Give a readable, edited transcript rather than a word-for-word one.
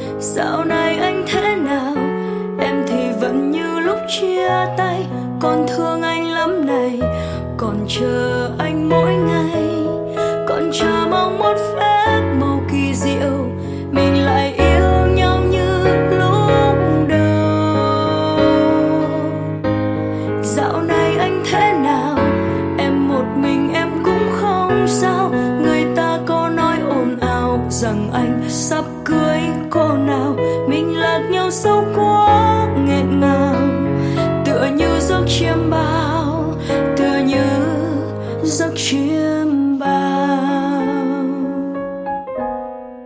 Dạo này anh thế nào? Em thì vẫn như lúc chia tay, còn thương anh lắm này, còn chờ anh mỗi ngày, còn chờ mong một phép màu kỳ diệu mình lại yêu nhau như lúc đầu. Dạo này anh thế nào? Em một mình em cũng không sao. Người ta có nói ồn ào rằng anh sắp cưới cô nào, mình lạc nhau sâu quá